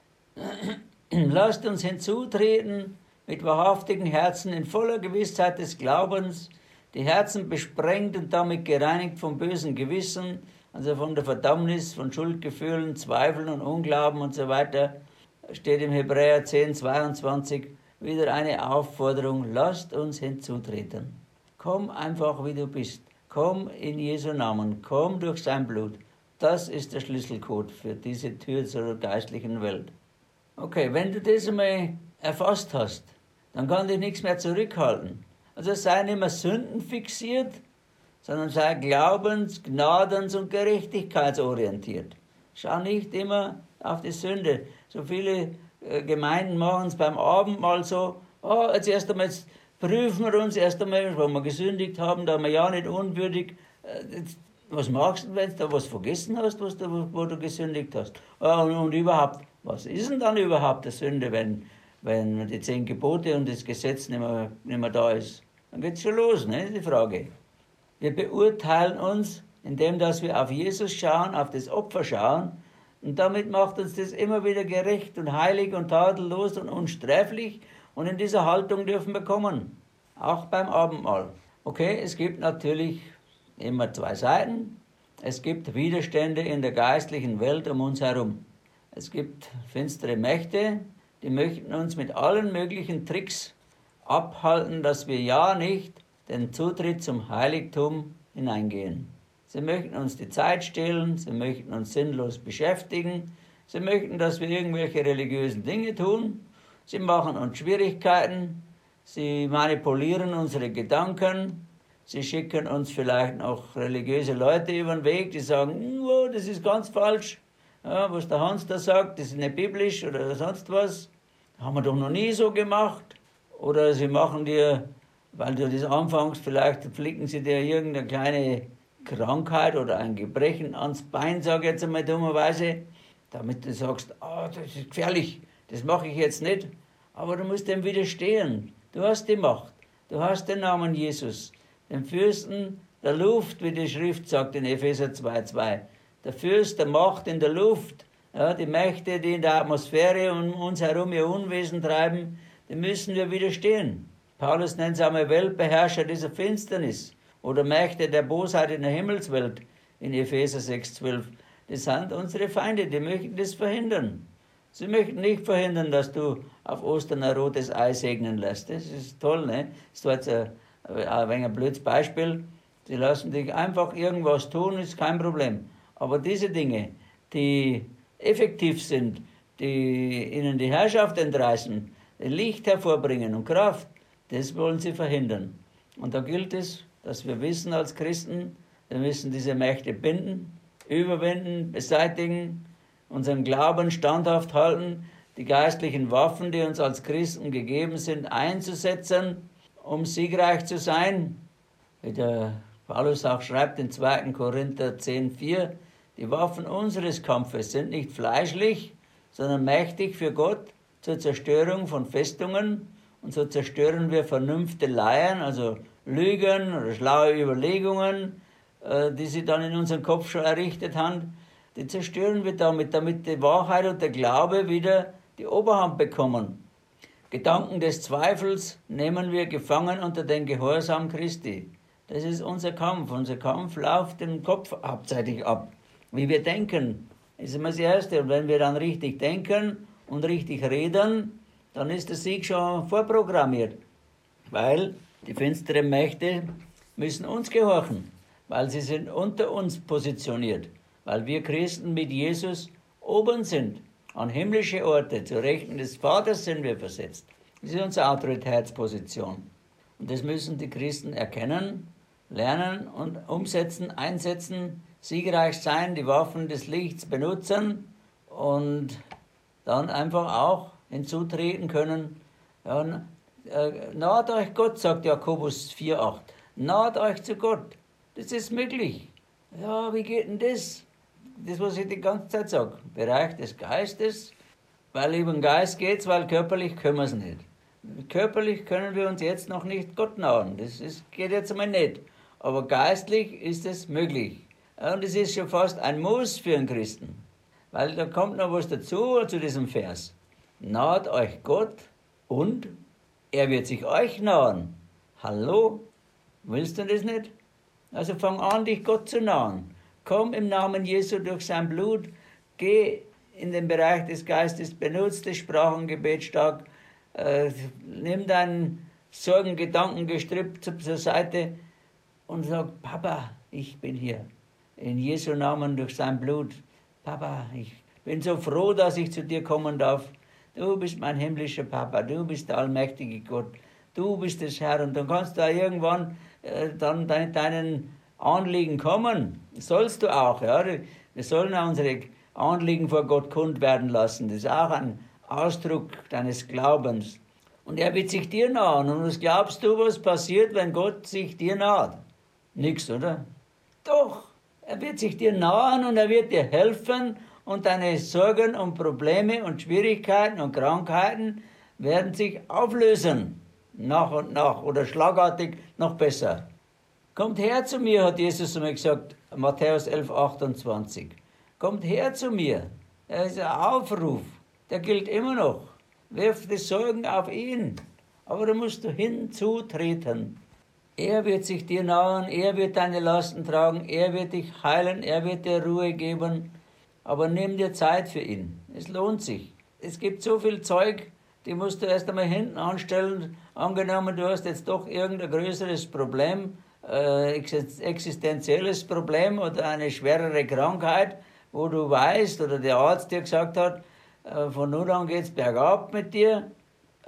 Lasst uns hinzutreten mit wahrhaftigen Herzen in voller Gewissheit des Glaubens, die Herzen besprengt und damit gereinigt vom bösen Gewissen, also von der Verdammnis, von Schuldgefühlen, Zweifeln und Unglauben und so weiter, steht im Hebräer zehn, zweiundzwanzig wieder eine Aufforderung, lasst uns hinzutreten. Komm einfach, wie du bist. Komm in Jesu Namen. Komm durch sein Blut. Das ist der Schlüsselcode für diese Tür zur geistlichen Welt. Okay, wenn du das einmal erfasst hast, dann kann dich nichts mehr zurückhalten. Also sei nicht mehr sündenfixiert, sondern sei glaubens-, gnadens- und gerechtigkeitsorientiert. Schau nicht immer auf die Sünde. So viele äh, Gemeinden machen es beim Abendmahl so, oh, jetzt erst einmal jetzt prüfen wir uns erst einmal, wenn wir gesündigt haben, da haben wir ja nicht unwürdig. Äh, jetzt, was machst du, wenn du da was vergessen hast, was du, wo du gesündigt hast? Oh, und, und überhaupt, was ist denn dann überhaupt eine Sünde, wenn, wenn die zehn Gebote und das Gesetz nicht mehr, nicht mehr da ist? Dann geht's schon los, ne, die Frage. Wir beurteilen uns, indem dass wir auf Jesus schauen, auf das Opfer schauen, und damit macht uns das immer wieder gerecht und heilig und tadellos und unsträflich, und in dieser Haltung dürfen wir kommen, auch beim Abendmahl. Okay, es gibt natürlich immer zwei Seiten. Es gibt Widerstände in der geistlichen Welt um uns herum. Es gibt finstere Mächte, die möchten uns mit allen möglichen Tricks abhalten, dass wir ja nicht den Zutritt zum Heiligtum hineingehen. Sie möchten uns die Zeit stehlen, sie möchten uns sinnlos beschäftigen, sie möchten, dass wir irgendwelche religiösen Dinge tun, sie machen uns Schwierigkeiten, sie manipulieren unsere Gedanken, sie schicken uns vielleicht noch religiöse Leute über den Weg, die sagen, oh, das ist ganz falsch, ja, was der Hans da sagt, das ist nicht biblisch oder sonst was, haben wir doch noch nie so gemacht. Oder sie machen dir, weil du das anfängst, vielleicht flicken sie dir irgendeine kleine Krankheit oder ein Gebrechen ans Bein, sage ich jetzt einmal dummerweise, damit du sagst, ah, das ist gefährlich, das mache ich jetzt nicht. Aber du musst dem widerstehen. Du hast die Macht. Du hast den Namen Jesus, den Fürsten der Luft, wie die Schrift sagt in Epheser zwei zwei. Der Fürst der Macht in der Luft, ja, die Mächte, die in der Atmosphäre um uns herum ihr Unwesen treiben, die müssen wir widerstehen. Paulus nennt es einmal Weltbeherrscher dieser Finsternis oder Mächte der Bosheit in der Himmelswelt in Epheser sechs zwölf. Das sind unsere Feinde, die möchten das verhindern. Sie möchten nicht verhindern, dass du auf Ostern ein rotes Ei segnen lässt. Das ist toll, ne? Das ist jetzt ein, ein wenig ein blödes Beispiel. Sie lassen dich einfach irgendwas tun, ist kein Problem. Aber diese Dinge, die effektiv sind, die ihnen die Herrschaft entreißen, Licht hervorbringen und Kraft, das wollen sie verhindern. Und da gilt es, dass wir wissen als Christen, wir müssen diese Mächte binden, überwinden, beseitigen, unseren Glauben standhaft halten, die geistlichen Waffen, die uns als Christen gegeben sind, einzusetzen, um siegreich zu sein. Wie der Paulus auch schreibt in zweiten Korinther zehn vier, die Waffen unseres Kampfes sind nicht fleischlich, sondern mächtig für Gott zur Zerstörung von Festungen, und so zerstören wir vernünftige Leiern, also Lügen oder schlaue Überlegungen, die sie dann in unserem Kopf schon errichtet haben. Die zerstören wir damit, damit die Wahrheit und der Glaube wieder die Oberhand bekommen. Gedanken des Zweifels nehmen wir gefangen unter den Gehorsam Christi. Das ist unser Kampf. Unser Kampf läuft im Kopf hauptsächlich ab. Wie wir denken, ist immer das Erste. Und wenn wir dann richtig denken und richtig reden, dann ist der Sieg schon vorprogrammiert. Weil die finsteren Mächte müssen uns gehorchen, weil sie sind unter uns positioniert. Weil wir Christen mit Jesus oben sind, an himmlische Orte, zu Rechten des Vaters sind wir versetzt. Das ist unsere Autoritätsposition. Und das müssen die Christen erkennen, lernen und umsetzen, einsetzen, siegreich sein, die Waffen des Lichts benutzen und dann einfach auch hinzutreten können. Ja, naht euch Gott, sagt Jakobus vier acht. Naht euch zu Gott. Das ist möglich. Ja, wie geht denn das? Das, was ich die ganze Zeit sage. Bereich des Geistes, weil über den Geist geht es, weil körperlich können wir es nicht. Körperlich können wir uns jetzt noch nicht Gott nahen. Das ist, geht jetzt einmal nicht. Aber geistlich ist es möglich. Und es ist schon fast ein Muss für einen Christen. Weil da kommt noch was dazu, zu diesem Vers. Naht euch Gott und er wird sich euch nahen. Hallo? Willst du das nicht? Also fang an, dich Gott zu nahen. Komm im Namen Jesu durch sein Blut. Geh in den Bereich des Geistes, benutze das Sprachengebet stark. Äh, nimm dein Sorgengedankengestrüpp zur Seite und sag, Papa, ich bin hier. In Jesu Namen durch sein Blut. Papa, ich bin so froh, dass ich zu dir kommen darf. Du bist mein himmlischer Papa, du bist der allmächtige Gott. Du bist das Herr. Und dann kannst du auch irgendwann äh, dann de deinen Anliegen kommen. Sollst du auch. Ja? Wir sollen auch unsere Anliegen vor Gott kund werden lassen. Das ist auch ein Ausdruck deines Glaubens. Und er wird sich dir nahen. Und was glaubst du, was passiert, wenn Gott sich dir naht? Nix, oder? Doch, er wird sich dir nahen und er wird dir helfen und deine Sorgen und Probleme und Schwierigkeiten und Krankheiten werden sich auflösen. Nach und nach oder schlagartig noch besser. Kommt her zu mir, hat Jesus einmal gesagt, Matthäus elf achtundzwanzig. Kommt her zu mir. Das ist ein Aufruf, der gilt immer noch. Wirf die Sorgen auf ihn, aber da musst du hinzutreten. Er wird sich dir nahen, er wird deine Lasten tragen, er wird dich heilen, er wird dir Ruhe geben. Aber nimm dir Zeit für ihn. Es lohnt sich. Es gibt so viel Zeug, die musst du erst einmal hinten anstellen. Angenommen, du hast jetzt doch irgendein größeres Problem, äh, existenzielles Problem oder eine schwerere Krankheit, wo du weißt oder der Arzt dir gesagt hat, äh, von nun an geht es bergab mit dir, äh,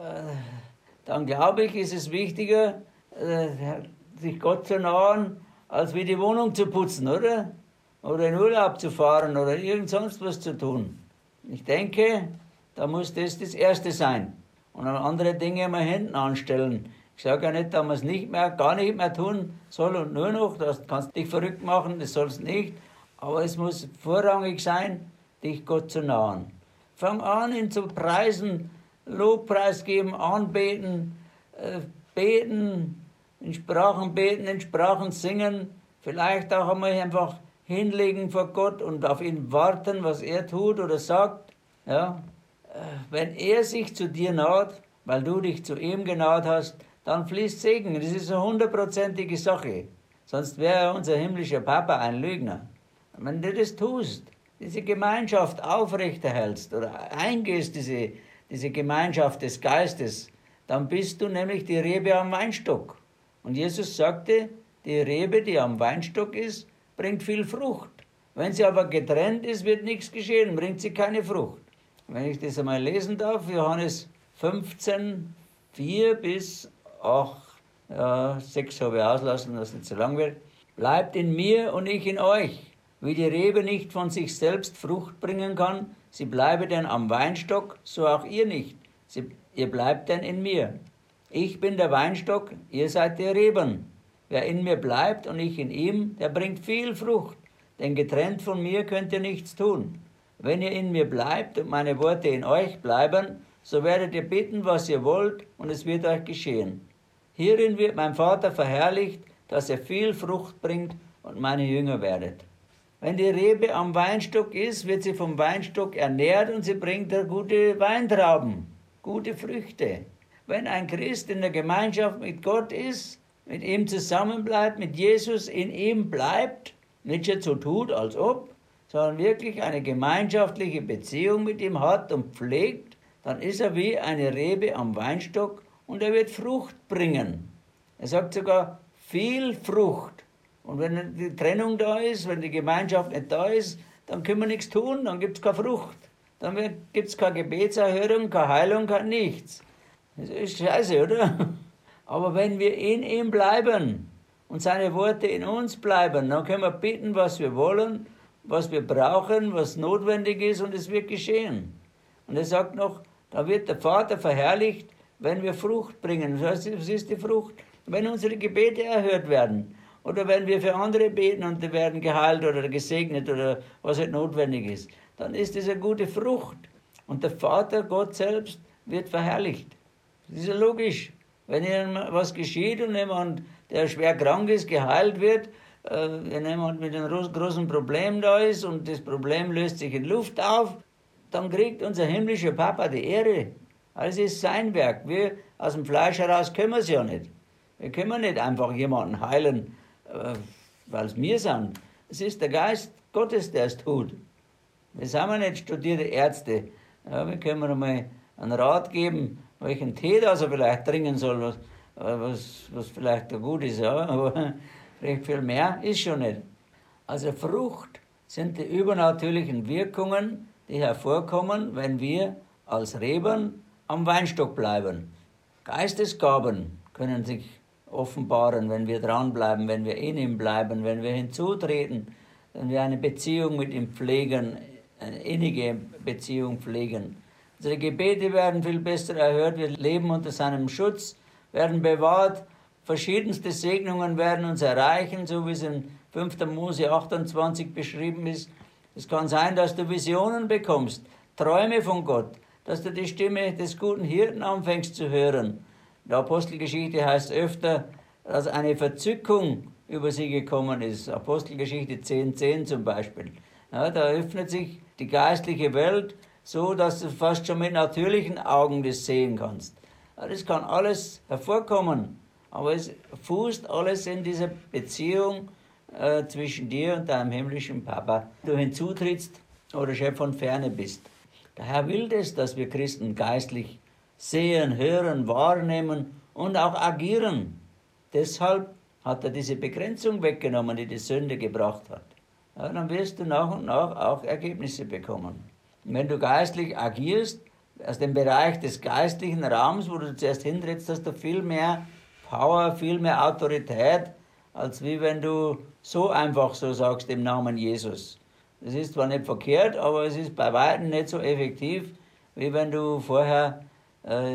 dann glaube ich, ist es wichtiger, äh, sich Gott zu nahen, als wie die Wohnung zu putzen, oder? Oder in Urlaub zu fahren oder irgend sonst was zu tun. Ich denke, da muss das das Erste sein. und andere Dinge mal hinten anstellen. Ich sage ja nicht, dass man es nicht mehr, gar nicht mehr tun soll und nur noch, das kannst dich verrückt machen, das sollst nicht. Aber es muss vorrangig sein, dich Gott zu nahen. Fang an, ihn zu preisen, Lobpreis geben, anbeten, äh, beten, in Sprachen beten, in Sprachen singen, vielleicht auch einmal einfach hinlegen vor Gott und auf ihn warten, was er tut oder sagt. Ja? Wenn er sich zu dir naht, weil du dich zu ihm genaht hast, dann fließt Segen. Das ist eine hundertprozentige Sache. Sonst wäre unser himmlischer Papa ein Lügner. Wenn du das tust, diese Gemeinschaft aufrechterhältst oder eingehst, diese, diese Gemeinschaft des Geistes, dann bist du nämlich die Rebe am Weinstock. Und Jesus sagte, die Rebe, die am Weinstock ist, bringt viel Frucht. Wenn sie aber getrennt ist, wird nichts geschehen, bringt sie keine Frucht. Wenn ich das einmal lesen darf, Johannes fünfzehn, vier bis acht, ja, sechs habe ich auslassen, dass es nicht so lang wird. Bleibt in mir und ich in euch. Wie die Rebe nicht von sich selbst Frucht bringen kann, sie bleibe denn am Weinstock, so auch ihr nicht. Sie, ihr bleibt denn in mir. Ich bin der Weinstock, ihr seid die Reben. Wer in mir bleibt und ich in ihm, der bringt viel Frucht. Denn getrennt von mir könnt ihr nichts tun. Wenn ihr in mir bleibt und meine Worte in euch bleiben, so werdet ihr bitten, was ihr wollt, und es wird euch geschehen. Hierin wird mein Vater verherrlicht, dass er viel Frucht bringt und meine Jünger werdet. Wenn die Rebe am Weinstock ist, wird sie vom Weinstock ernährt und sie bringt gute Weintrauben, gute Früchte. Wenn ein Christ in der Gemeinschaft mit Gott ist, mit ihm zusammenbleibt, mit Jesus in ihm bleibt, nicht schon so tut, als ob, sondern wirklich eine gemeinschaftliche Beziehung mit ihm hat und pflegt, dann ist er wie eine Rebe am Weinstock und er wird Frucht bringen. Er sagt sogar viel Frucht. Und wenn die Trennung da ist, wenn die Gemeinschaft nicht da ist, dann können wir nichts tun, dann gibt es keine Frucht. Dann gibt es keine Gebetserhörung, keine Heilung, kein nichts. Das ist scheiße, oder? Aber wenn wir in ihm bleiben und seine Worte in uns bleiben, dann können wir bitten, was wir wollen, was wir brauchen, was notwendig ist, und es wird geschehen. Und er sagt noch, da wird der Vater verherrlicht, wenn wir Frucht bringen. Was ist die Frucht? Wenn unsere Gebete erhört werden. Oder wenn wir für andere beten und die werden geheilt oder gesegnet oder was halt notwendig ist. Dann ist das eine gute Frucht. Und der Vater, Gott selbst, wird verherrlicht. Das ist ja logisch. Wenn jemand was geschieht und jemand, der schwer krank ist, geheilt wird, äh, wenn jemand mit einem großen Problem da ist und das Problem löst sich in Luft auf, dann kriegt unser himmlischer Papa die Ehre. Alles ist sein Werk. Wir aus dem Fleisch heraus können wir es ja nicht. Wir können nicht einfach jemanden heilen, äh, weil es wir sind. Es ist der Geist Gottes, der es tut. Wir sind ja nicht studierte Ärzte. Ja, wir können einmal einen Rat geben, welchen Tee das er vielleicht trinken soll, was, was, was vielleicht gut ist, ja, aber recht viel mehr ist schon nicht. Also Frucht sind die übernatürlichen Wirkungen, die hervorkommen, wenn wir als Reben am Weinstock bleiben. Geistesgaben können sich offenbaren, wenn wir dranbleiben, wenn wir in ihm bleiben, wenn wir hinzutreten, wenn wir eine Beziehung mit ihm pflegen, eine innige Beziehung pflegen. Unsere Gebete werden viel besser erhört, wir leben unter seinem Schutz, werden bewahrt, verschiedenste Segnungen werden uns erreichen, so wie es in fünfter Mose achtundzwanzig beschrieben ist. Es kann sein, dass du Visionen bekommst, Träume von Gott, dass du die Stimme des guten Hirten anfängst zu hören. In der Apostelgeschichte heißt öfter, dass eine Verzückung über sie gekommen ist. Apostelgeschichte zehn zehn zum Beispiel. Ja, da öffnet sich die geistliche Welt, so dass du fast schon mit natürlichen Augen das sehen kannst. Ja, das kann alles hervorkommen, aber es fußt alles in dieser Beziehung äh, zwischen dir und deinem himmlischen Papa. Du hinzutrittst oder schon von ferne bist. Der Herr will das, dass wir Christen geistlich sehen, hören, wahrnehmen und auch agieren. Deshalb hat er diese Begrenzung weggenommen, die die Sünde gebracht hat. Ja, dann wirst du nach und nach auch Ergebnisse bekommen. Und wenn du geistlich agierst, aus dem Bereich des geistlichen Raums, wo du zuerst hintrittst, hast du viel mehr Power, viel mehr Autorität, als wie wenn du so einfach so sagst im Namen Jesus. Das ist zwar nicht verkehrt, aber es ist bei weitem nicht so effektiv, wie wenn du vorher äh,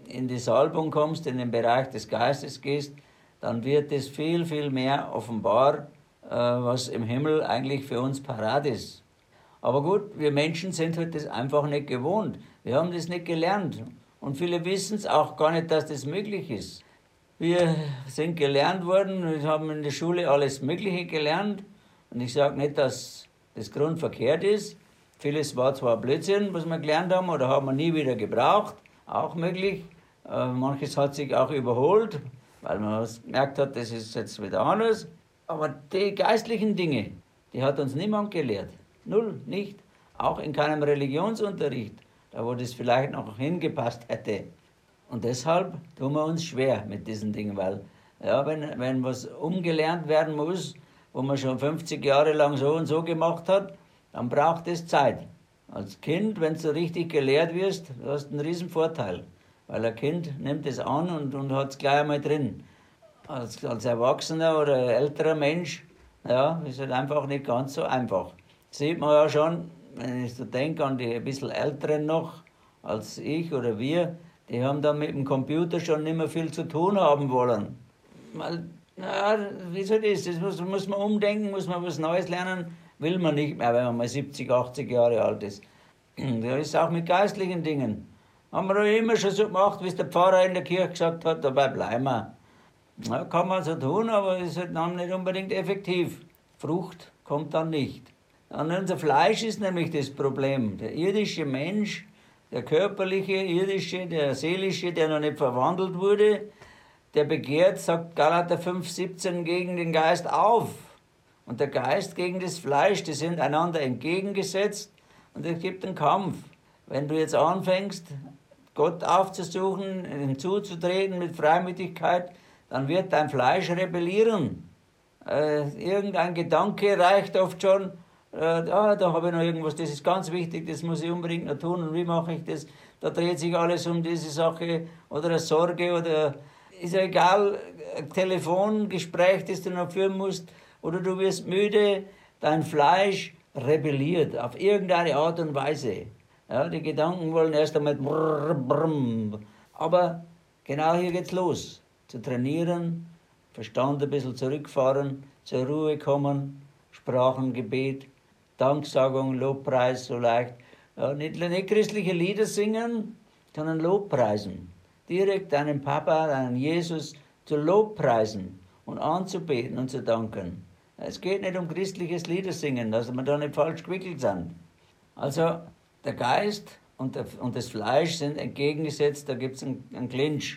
in die Salbung kommst, in den Bereich des Geistes gehst, dann wird es viel, viel mehr offenbar, äh, was im Himmel eigentlich für uns parat ist. Aber gut, wir Menschen sind halt das einfach nicht gewohnt. Wir haben das nicht gelernt. Und viele wissen es auch gar nicht, dass das möglich ist. Wir sind gelernt worden, wir haben in der Schule alles Mögliche gelernt. Und ich sage nicht, dass das grundverkehrt ist. Vieles war zwar Blödsinn, was wir gelernt haben, oder haben wir nie wieder gebraucht, auch möglich. Äh, manches hat sich auch überholt, weil man gemerkt hat, das ist jetzt wieder anders. Aber die geistlichen Dinge, die hat uns niemand gelehrt. Null, nicht. Auch in keinem Religionsunterricht, da wo das vielleicht noch hingepasst hätte. Und deshalb tun wir uns schwer mit diesen Dingen, weil ja, wenn, wenn was umgelernt werden muss, wo man schon fünfzig Jahre lang so und so gemacht hat, dann braucht es Zeit. Als Kind, wenn du richtig gelehrt wirst, hast du einen riesen Vorteil, weil ein Kind nimmt es an und, und hat es gleich einmal drin. Als, als Erwachsener oder älterer Mensch, ja, ist halt einfach nicht ganz so einfach. Das sieht man ja schon, wenn ich so denke an die ein bisschen Älteren noch, als ich oder wir, die haben dann mit dem Computer schon nicht mehr viel zu tun haben wollen. Weil, na, wie soll das? Das muss, muss man umdenken, muss man was Neues lernen, will man nicht mehr, wenn man mal siebzig, achtzig Jahre alt ist. Das ist auch mit geistlichen Dingen. Haben wir doch immer schon so gemacht, wie es der Pfarrer in der Kirche gesagt hat, dabei bleiben wir. Ja, kann man so tun, aber es ist halt dann nicht unbedingt effektiv. Frucht kommt dann nicht. An unser Fleisch ist nämlich das Problem. Der irdische Mensch, der körperliche, irdische, der seelische, der noch nicht verwandelt wurde, der begehrt, sagt Galater fünf, siebzehn, gegen den Geist auf. Und der Geist gegen das Fleisch, die sind einander entgegengesetzt und es gibt einen Kampf. Wenn du jetzt anfängst, Gott aufzusuchen, hinzuzutreten mit Freimütigkeit, dann wird dein Fleisch rebellieren. Äh, irgendein Gedanke reicht oft schon, äh, ah, da habe ich noch irgendwas, das ist ganz wichtig, das muss ich unbedingt noch tun und wie mache ich das? Da dreht sich alles um diese Sache oder eine Sorge oder ist ja egal, ein Telefongespräch, das du noch führen musst oder du wirst müde, dein Fleisch rebelliert auf irgendeine Art und Weise. Ja, die Gedanken wollen erst einmal brrr, brrr. Aber genau hier geht's los. Zu trainieren, Verstand ein bisschen zurückfahren, zur Ruhe kommen, Sprachengebet, Danksagung, Lobpreis, so leicht. Ja, nicht, nicht christliche Lieder singen, sondern Lobpreisen. Direkt deinen Papa, deinen Jesus zu Lobpreisen und anzubeten und zu danken. Es geht nicht um christliches Liedersingen, dass wir da nicht falsch gewickelt sind. Also der Geist und, der, und das Fleisch sind entgegengesetzt, da gibt es einen, einen Clinch.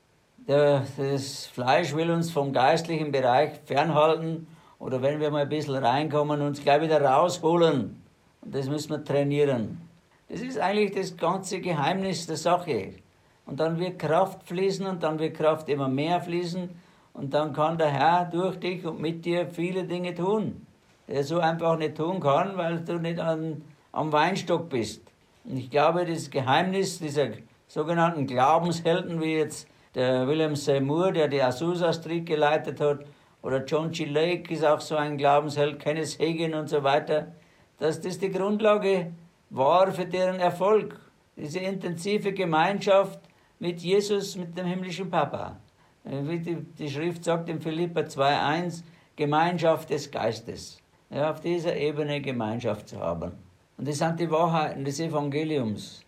Der, das Fleisch will uns vom geistlichen Bereich fernhalten oder wenn wir mal ein bisschen reinkommen, uns gleich wieder rausholen. Und das müssen wir trainieren. Das ist eigentlich das ganze Geheimnis der Sache. Und dann wird Kraft fließen und dann wird Kraft immer mehr fließen und dann kann der Herr durch dich und mit dir viele Dinge tun, die er so einfach nicht tun kann, weil du nicht an, am Weinstock bist. Und ich glaube, das Geheimnis dieser sogenannten Glaubenshelden, wie jetzt der William Seymour, der die Azusa Street geleitet hat, oder John G. Lake ist auch so ein Glaubensheld, Kenneth Hagin und so weiter, dass das die Grundlage war für deren Erfolg. Diese intensive Gemeinschaft mit Jesus, mit dem himmlischen Papa. Wie die, die Schrift sagt in Philipper zwei eins, Gemeinschaft des Geistes. Ja, auf dieser Ebene Gemeinschaft zu haben. Und das sind die Wahrheiten des Evangeliums.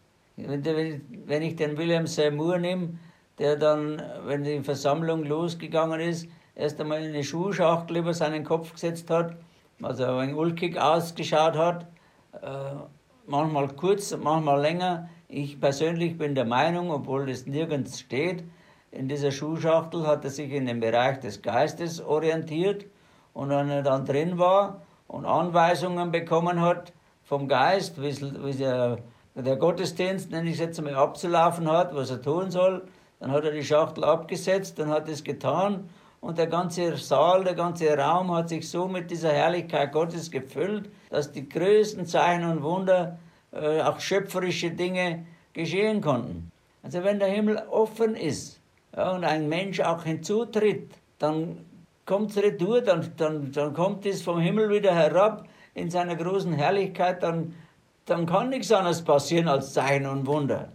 Wenn ich den William Seymour nehme, der dann, wenn die Versammlung losgegangen ist, erst einmal eine Schuhschachtel über seinen Kopf gesetzt hat, also ein ulkig ausgeschaut hat, äh, manchmal kurz, manchmal länger. Ich persönlich bin der Meinung, obwohl das nirgends steht, in dieser Schuhschachtel hat er sich in den Bereich des Geistes orientiert und wenn er dann drin war und Anweisungen bekommen hat vom Geist, wie der, der Gottesdienst, nenne ich es jetzt einmal, abzulaufen hat, was er tun soll, dann hat er die Schachtel abgesetzt und hat es getan und der ganze Saal, der ganze Raum hat sich so mit dieser Herrlichkeit Gottes gefüllt, dass die größten Zeichen und Wunder, äh, auch schöpferische Dinge geschehen konnten. Also wenn der Himmel offen ist, ja, und ein Mensch auch hinzutritt, dann kommt es retour, dann, dann, dann kommt es vom Himmel wieder herab in seiner großen Herrlichkeit, dann, dann kann nichts anderes passieren als Zeichen und Wunder.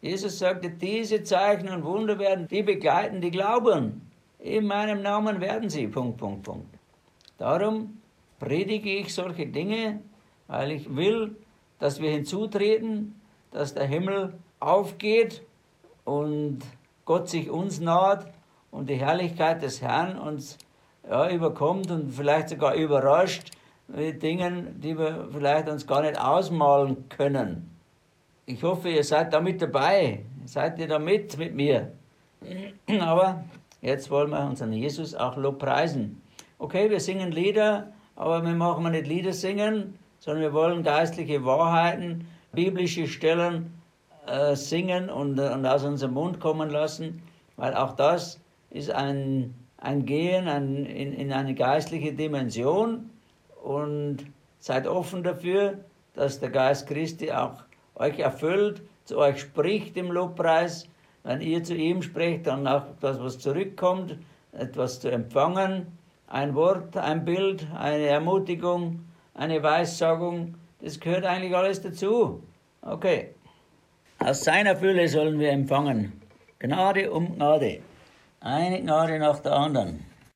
Jesus sagte, diese Zeichen und Wunder werden die begleiten, die glauben. In meinem Namen werden sie, Punkt, Punkt, Punkt. Darum predige ich solche Dinge, weil ich will, dass wir hinzutreten, dass der Himmel aufgeht und Gott sich uns naht und die Herrlichkeit des Herrn uns ja, überkommt und vielleicht sogar überrascht mit Dingen, die wir vielleicht uns gar nicht ausmalen können. Ich hoffe, ihr seid da mit dabei. Seid ihr da mit, mit mir? Aber jetzt wollen wir unseren Jesus auch lobpreisen. Okay, wir singen Lieder, aber wir machen nicht Lieder singen, sondern wir wollen geistliche Wahrheiten, biblische Stellen äh, singen und, und aus unserem Mund kommen lassen, weil auch das ist ein, ein Gehen ein, in, in eine geistliche Dimension und seid offen dafür, dass der Geist Christi auch euch erfüllt, zu euch spricht im Lobpreis. Wenn ihr zu ihm sprecht, dann auch das, was zurückkommt, etwas zu empfangen, ein Wort, ein Bild, eine Ermutigung, eine Weissagung, das gehört eigentlich alles dazu. Okay. Aus seiner Fülle sollen wir empfangen. Gnade um Gnade. Eine Gnade nach der anderen.